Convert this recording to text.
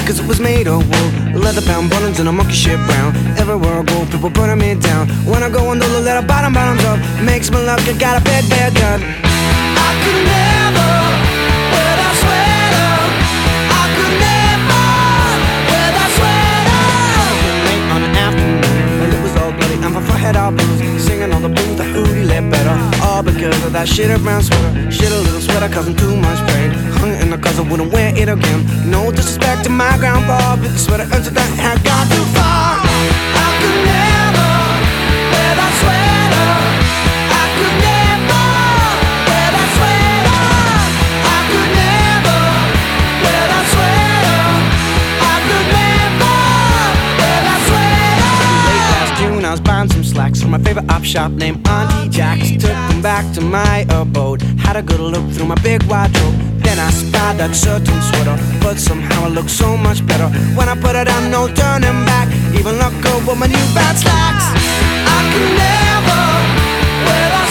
cause it was made of wool. Leather bound buttons and a monkey shit brown. Everywhere I go, people putting me down. When I go under the letter bottoms up, makes me look, I got a bad gun. I could never wear that sweater. I could never wear that sweater. Late on an afternoon, my lip was all bloody and my forehead all bruised, singing all the blues that Hootie let better. All because of that shitty brown sweater. Shit a little sweater causing too much pain. Hung it in the cause I wouldn't wear it again. No disrespect to my grandpa, but the sweater until that had gone too far. I could never wear that sweater. I could never wear that sweater. I could never wear that sweater. I could never wear that sweater. Late last June I was buying some slacks from my favorite op shop named Auntie Jack's. Took them back to my abode. Had a good look through my big wardrobe. Then I spied that certain sweater, but somehow it looked so much better when I put it on, no turning back. Even look good with my new bad slacks. I could never wear that